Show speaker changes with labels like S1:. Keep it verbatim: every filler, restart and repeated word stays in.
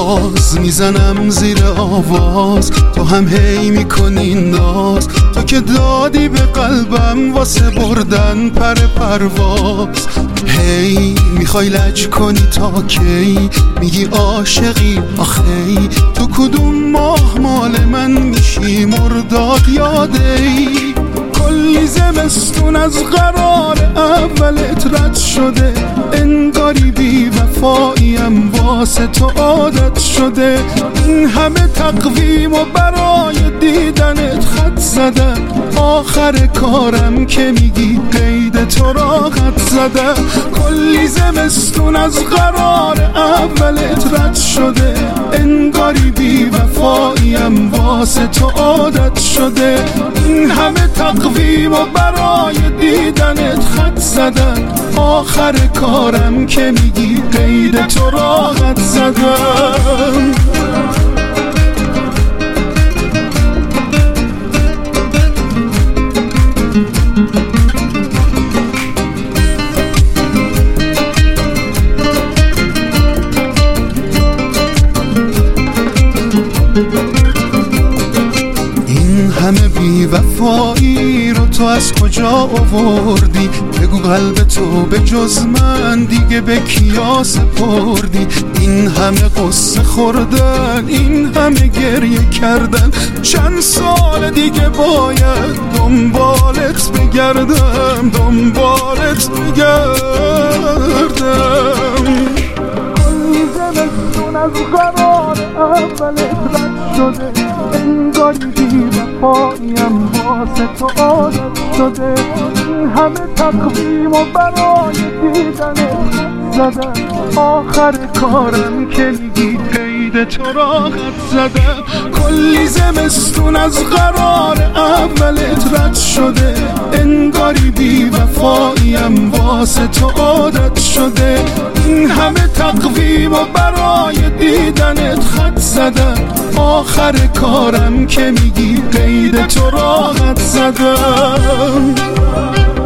S1: باز میزنم زیر آواز، تو هم هی میکنی ناز، تو که دادی به قلبم واسه بردن پر پرواز. هی میخوای لج کنی تا کی؟ میگی عاشقی آخی، تو کدوم ماه مال من میشی مرداد یادی؟ کلی زمستون از قرار اولت رد شده، انگاری بی وفاییم واسه تو عادت شده. این همه تقویم و برای دیدنت خط زدم، آخر کارم که میگی قید تو را خط زدم. کلی زمستون از قرار اولت رد شده، انگاری بی وفاییم واسه تو عادت شده. این همه تقویم و برای دیدنت خط زدم، آخر کارم که میگی قید تو را خط زدم. این همه بی وفایی رو تو از کجا آوردی؟ بگو قلب تو به جز من دیگه به کیا سپردی؟ این همه قصه خوردن، این همه گریه کردن، چند سال دیگه باید دنبالت بگردم، دنبالت بگردم. کلی زمستون از قرار اولت رد شده، انگاری بی وفاییم واسه تو عادت شده. این همه تقویم و برای دیدنت زدم، آخر کارم که میگی قید تو را خط زدم. کلی زمستون از قرار اولت رد شده، انگاری بی وفاییم واسه تو عادت شده. این همه تقویم و برای دیدنت خط زدم، آخر کارم که میگی قید تو را خط زدم.